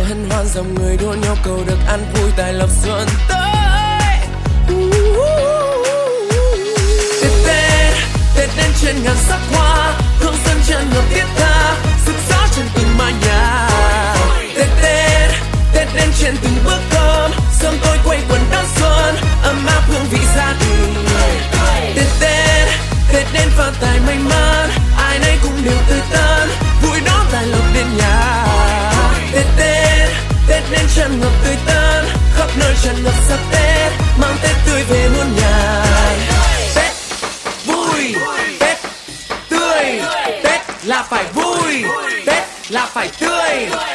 hân hoan dòng người đua nhau cầu được an vui tài lộc xuân tới. Tết Tết, Tết đến trên ngàn sắc hoa, hương xuân tràn ngập thiết tha, rực rỡ trên từng mái nhà. Tết Tết, Tết đến trên từng bữa cơm, sớm tối quây quần đón xuân, ấm áp hương vị gia đình. Tết Tết, Tết đến phát tài may mắn, ai nấy cũng đều tươi tắn, vui đón tài lộc đến nhà. Tết Tết, Tết đến tràn ngập tươi tắn, khắp nơi tràn ngập sắc Tết, mang Tết tươi về muôn nhà. Tết vui, Tết tươi, Tết là phải vui, Tết là phải tươi.